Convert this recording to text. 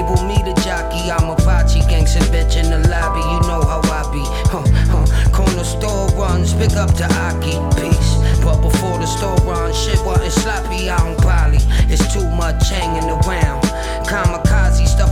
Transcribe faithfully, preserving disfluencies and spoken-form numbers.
Label me the jockey, I'm a Pachi gangsta bitch in the lobby. You know how I be. Huh, huh. Corner store runs, pick up to Aki. Peace. But before the store runs, shit wasn't sloppy out in Bali. It's too much hanging around. Kamikaze stuff